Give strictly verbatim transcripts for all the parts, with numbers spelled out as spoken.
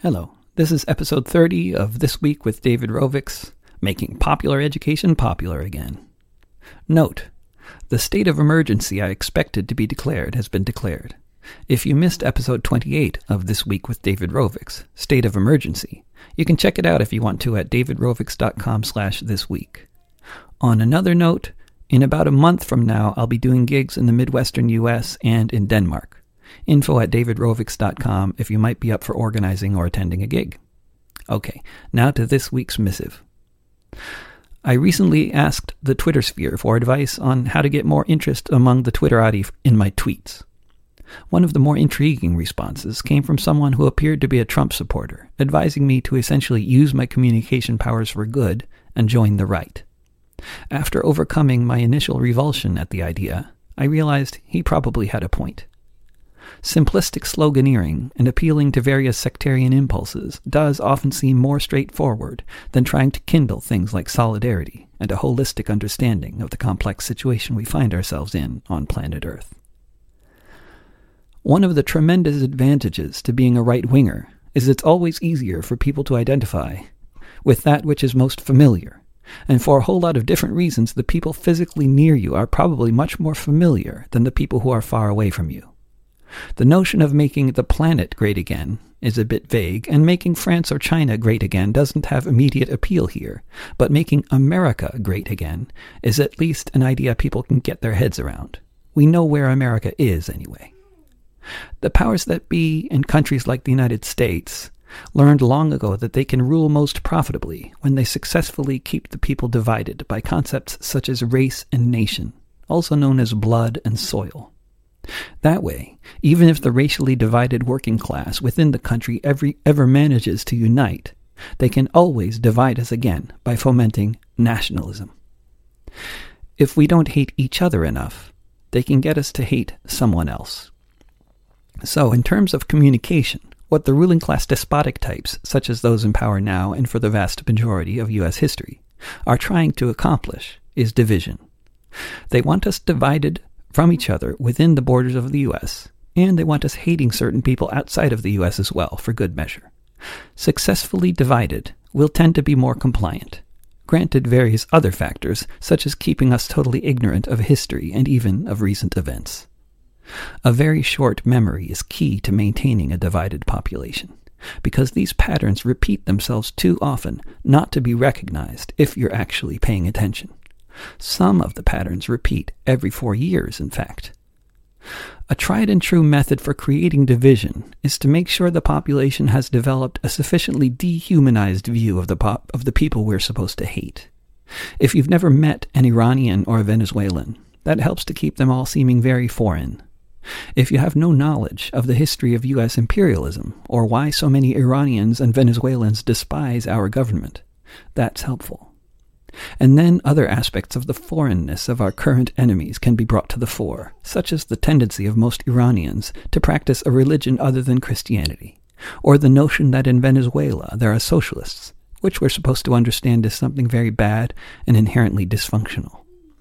Hello, this is episode thirty of This Week with David Rovics, making popular education popular again. Note, the state of emergency I expected to be declared has been declared. If you missed episode twenty-eight of This Week with David Rovics, State of Emergency, you can check it out if you want to at davidrovics.com slash this week. On another note, in about a month from now, I'll be doing gigs in the Midwestern U S and in Denmark. Info at davidrovics dot com if you might be up for organizing or attending a gig. Okay, now to this week's missive. I recently asked the Twitter sphere for advice on how to get more interest among the Twitterati in my tweets. One of the more intriguing responses came from someone who appeared to be a Trump supporter, advising me to essentially use my communication powers for good and join the right. After overcoming my initial revulsion at the idea, I realized he probably had a point. Simplistic sloganeering and appealing to various sectarian impulses does often seem more straightforward than trying to kindle things like solidarity and a holistic understanding of the complex situation we find ourselves in on planet Earth. One of the tremendous advantages to being a right-winger is it's always easier for people to identify with that which is most familiar, and for a whole lot of different reasons, the people physically near you are probably much more familiar than the people who are far away from you. The notion of making the planet great again is a bit vague, and making France or China great again doesn't have immediate appeal here, but making America great again is at least an idea people can get their heads around. We know where America is, anyway. The powers that be in countries like the United States learned long ago that they can rule most profitably when they successfully keep the people divided by concepts such as race and nation, also known as blood and soil. That way, even if the racially divided working class within the country every, ever manages to unite, they can always divide us again by fomenting nationalism. If we don't hate each other enough, they can get us to hate someone else. So, in terms of communication, what the ruling class despotic types, such as those in power now and for the vast majority of U S history, are trying to accomplish is division. They want us divided from each other within the borders of the U S, and they want us hating certain people outside of the U S as well, for good measure. Successfully divided will tend to be more compliant, granted various other factors, such as keeping us totally ignorant of history and even of recent events. A very short memory is key to maintaining a divided population, because these patterns repeat themselves too often not to be recognized if you're actually paying attention. Some of the patterns repeat every four years, in fact. A tried-and-true method for creating division is to make sure the population has developed a sufficiently dehumanized view of the pop- of the people we're supposed to hate. If you've never met an Iranian or a Venezuelan, that helps to keep them all seeming very foreign. If you have no knowledge of the history of U S imperialism, or why so many Iranians and Venezuelans despise our government, that's helpful. And then other aspects of the foreignness of our current enemies can be brought to the fore, such as the tendency of most Iranians to practice a religion other than Christianity, or the notion that in Venezuela there are socialists, which we're supposed to understand as something very bad and inherently dysfunctional.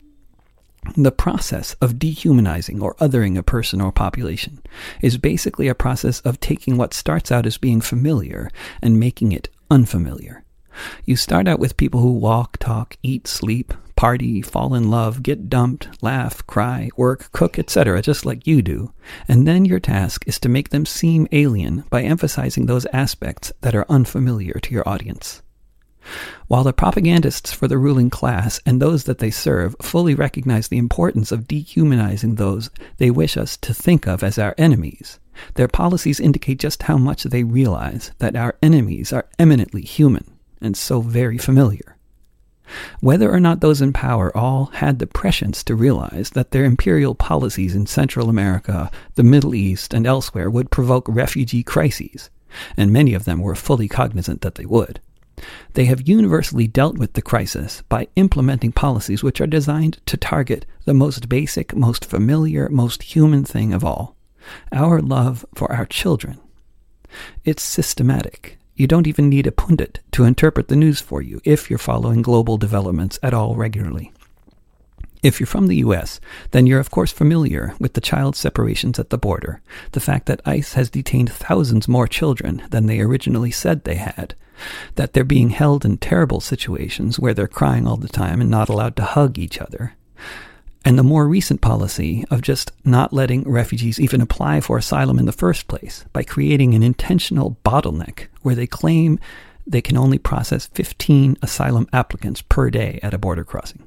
The process of dehumanizing or othering a person or population is basically a process of taking what starts out as being familiar and making it unfamiliar. You start out with people who walk, talk, eat, sleep, party, fall in love, get dumped, laugh, cry, work, cook, et cetera, just like you do, and then your task is to make them seem alien by emphasizing those aspects that are unfamiliar to your audience. While the propagandists for the ruling class and those that they serve fully recognize the importance of dehumanizing those they wish us to think of as our enemies, their policies indicate just how much they realize that our enemies are eminently human and so very familiar. Whether or not those in power all had the prescience to realize that their imperial policies in Central America, the Middle East, and elsewhere would provoke refugee crises, and many of them were fully cognizant that they would, they have universally dealt with the crisis by implementing policies which are designed to target the most basic, most familiar, most human thing of all, our love for our children. It's systematic. You don't even need a pundit to interpret the news for you if you're following global developments at all regularly. If you're from the U S, then you're of course familiar with the child separations at the border, the fact that ICE has detained thousands more children than they originally said they had, that they're being held in terrible situations where they're crying all the time and not allowed to hug each other, and the more recent policy of just not letting refugees even apply for asylum in the first place by creating an intentional bottleneck where they claim they can only process fifteen asylum applicants per day at a border crossing.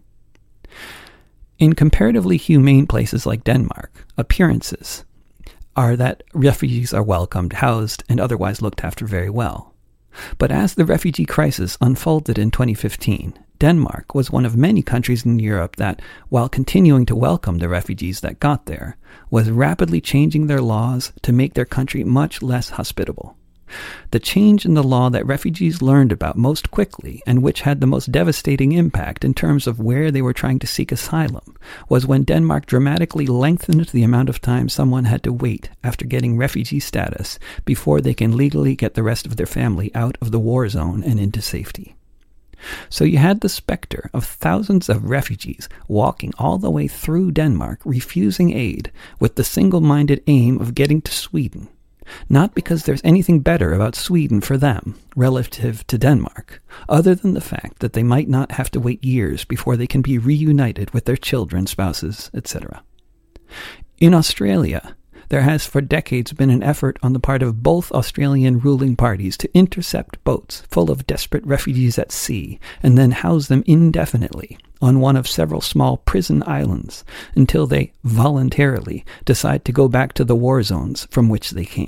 In comparatively humane places like Denmark, appearances are that refugees are welcomed, housed, and otherwise looked after very well. But as the refugee crisis unfolded in twenty fifteen, Denmark was one of many countries in Europe that, while continuing to welcome the refugees that got there, was rapidly changing their laws to make their country much less hospitable. The change in the law that refugees learned about most quickly, and which had the most devastating impact in terms of where they were trying to seek asylum, was when Denmark dramatically lengthened the amount of time someone had to wait after getting refugee status before they can legally get the rest of their family out of the war zone and into safety. So you had the specter of thousands of refugees walking all the way through Denmark, refusing aid, with the single-minded aim of getting to Sweden. Not because there's anything better about Sweden for them, relative to Denmark, other than the fact that they might not have to wait years before they can be reunited with their children, spouses, et cetera. In Australia, there has for decades been an effort on the part of both Australian ruling parties to intercept boats full of desperate refugees at sea and then house them indefinitely on one of several small prison islands until they voluntarily decide to go back to the war zones from which they came.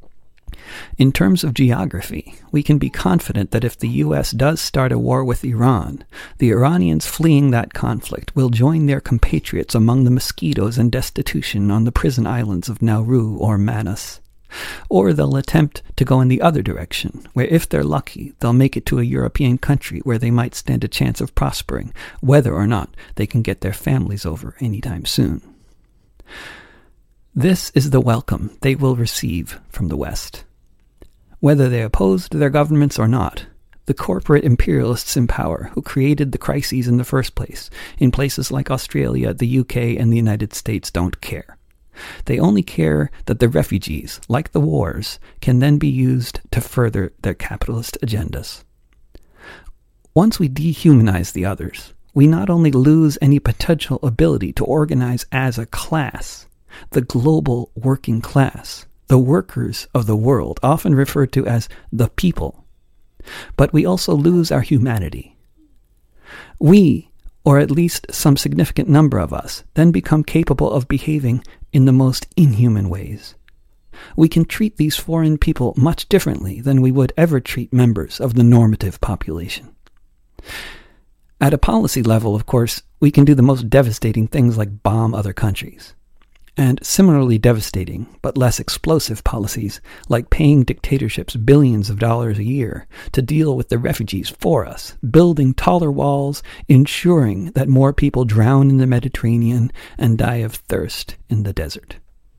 In terms of geography, we can be confident that if the U S does start a war with Iran, the Iranians fleeing that conflict will join their compatriots among the mosquitoes and destitution on the prison islands of Nauru or Manus. Or they'll attempt to go in the other direction, where if they're lucky, they'll make it to a European country where they might stand a chance of prospering, whether or not they can get their families over anytime soon. This is the welcome they will receive from the West. Whether they opposed their governments or not, the corporate imperialists in power who created the crises in the first place, in places like Australia, the U K, and the United States, don't care. They only care that the refugees, like the wars, can then be used to further their capitalist agendas. Once we dehumanize the others, we not only lose any potential ability to organize as a class, the global working class, the workers of the world, often referred to as the people, but we also lose our humanity. We, or at least some significant number of us, then become capable of behaving in the most inhuman ways. We can treat these foreign people much differently than we would ever treat members of the normative population. At a policy level, of course, we can do the most devastating things like bomb other countries. And similarly devastating, but less explosive policies, like paying dictatorships billions of dollars a year to deal with the refugees for us, building taller walls, ensuring that more people drown in the Mediterranean and die of thirst in the desert.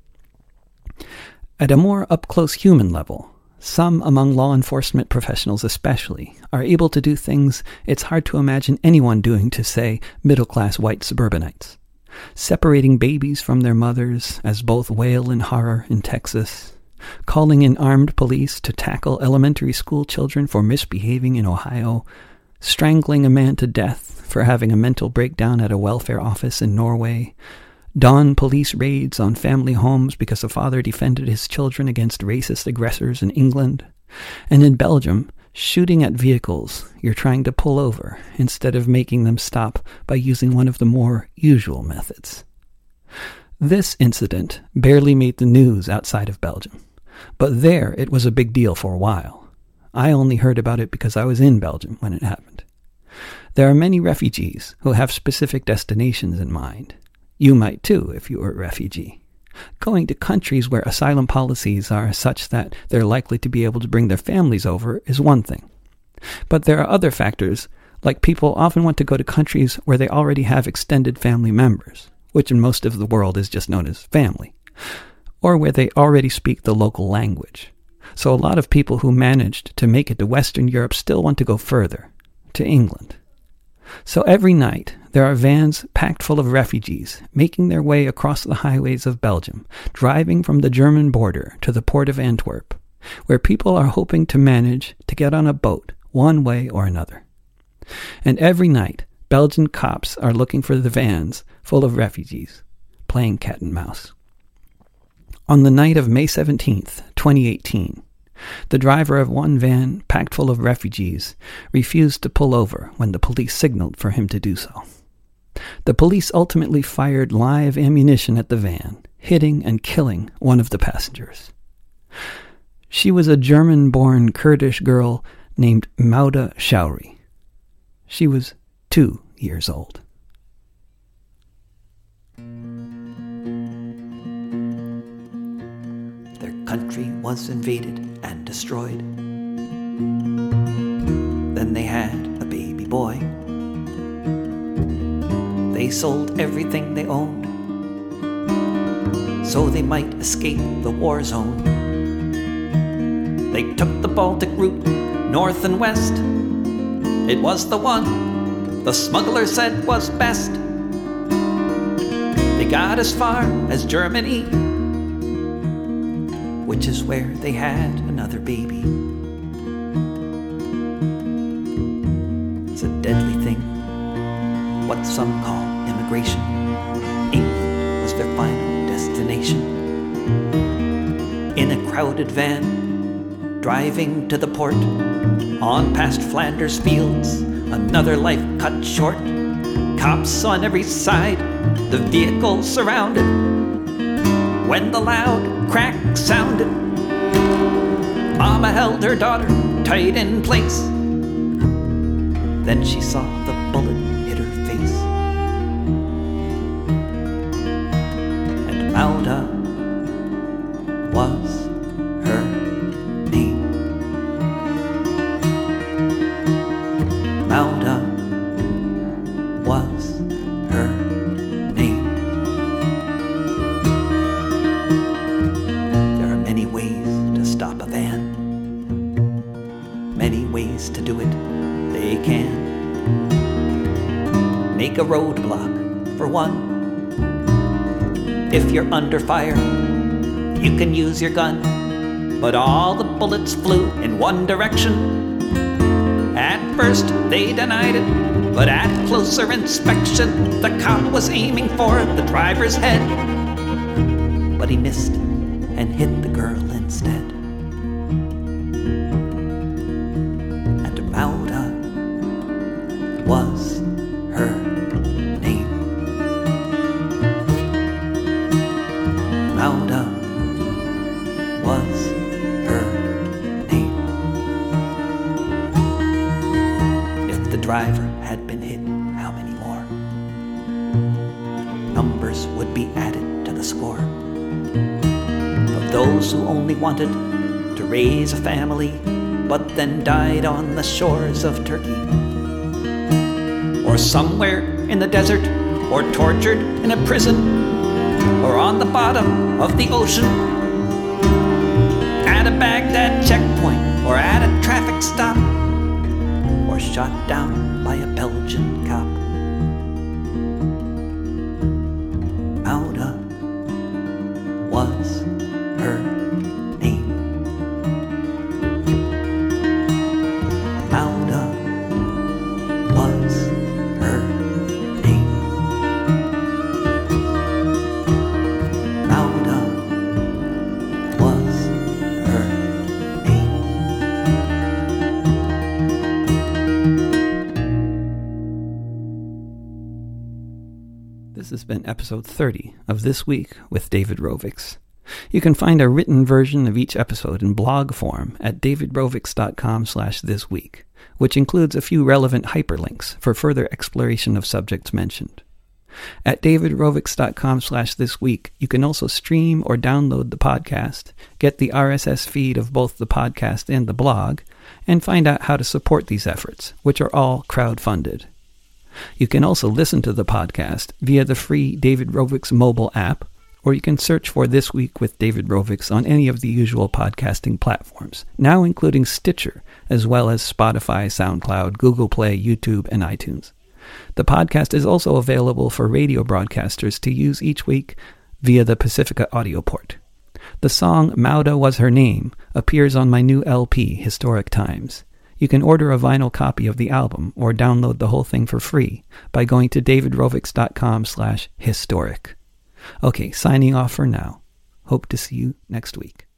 At a more up-close human level, some among law enforcement professionals especially are able to do things it's hard to imagine anyone doing to, say, middle-class white suburbanites. Separating babies from their mothers as both wail in horror in Texas, calling in armed police to tackle elementary school children for misbehaving in Ohio, strangling a man to death for having a mental breakdown at a welfare office in Norway, dawn police raids on family homes because a father defended his children against racist aggressors in England, and in Belgium, shooting at vehicles you're trying to pull over instead of making them stop by using one of the more usual methods. This incident barely made the news outside of Belgium, but there it was a big deal for a while. I only heard about it because I was in Belgium when it happened. There are many refugees who have specific destinations in mind. You might too if you were a refugee. Going to countries where asylum policies are such that they're likely to be able to bring their families over is one thing. But there are other factors, like people often want to go to countries where they already have extended family members, which in most of the world is just known as family, or where they already speak the local language. So a lot of people who managed to make it to Western Europe still want to go further, to England. So every night, there are vans packed full of refugees making their way across the highways of Belgium, driving from the German border to the port of Antwerp, where people are hoping to manage to get on a boat one way or another. And every night, Belgian cops are looking for the vans full of refugees, playing cat and mouse. On the night of May seventeenth, twenty eighteen, the driver of one van packed full of refugees refused to pull over when the police signaled for him to do so. The police ultimately fired live ammunition at the van, hitting and killing one of the passengers. She was a German-born Kurdish girl named Mauda Shouri. She was two years old. Their country was invaded and destroyed. Then they had a baby boy. They sold everything they owned so they might escape the war zone. They took the Baltic route, north and west. It was the one the smuggler said was best. They got as far as Germany, which is where they had another baby. It's a deadly thing, what some call immigration. England was their final destination. In a crowded van, driving to the port, on past Flanders fields, another life cut short. Cops on every side, the vehicle surrounded. When the loud crack sounded, Mama held her daughter tight in place. Then she saw the bullet hit her face. And Mauda was her name. Mauda was her name. There are many ways to stop a van, many ways to do it. They can make a roadblock, for one. If you're under fire, you can use your gun, but all the bullets flew in one direction. At first they denied it, but at closer inspection, the cop was aiming for the driver's head. But he missed and hit the girl instead. And Mauda was her name. Mauda was her name. If the driver had been hit, how many more numbers would be added to the score of those who only wanted to raise a family, but then died on the shores of Turkey, or somewhere in the desert, or tortured in a prison, or on the bottom of the ocean, at a Baghdad checkpoint, or at a traffic stop, or shot down by a Belgian cop. Mauda was her name. Mauda was her name. Mauda was her name. This has been episode thirty of This Week with David Rovics. You can find a written version of each episode in blog form at davidrovics.com slash this week, which includes a few relevant hyperlinks for further exploration of subjects mentioned. At davidrovics.com slash this week, you can also stream or download the podcast, get the R S S feed of both the podcast and the blog, and find out how to support these efforts, which are all crowd-funded. You can also listen to the podcast via the free David Rovics mobile app, or you can search for This Week with David Rovics on any of the usual podcasting platforms, now including Stitcher, as well as Spotify, SoundCloud, Google Play, YouTube, and iTunes. The podcast is also available for radio broadcasters to use each week via the Pacifica audio port. The song Mauda Was Her Name appears on my new L P, Historic Times. You can order a vinyl copy of the album or download the whole thing for free by going to davidrovics.com slash historic. Okay, signing off for now. Hope to see you next week.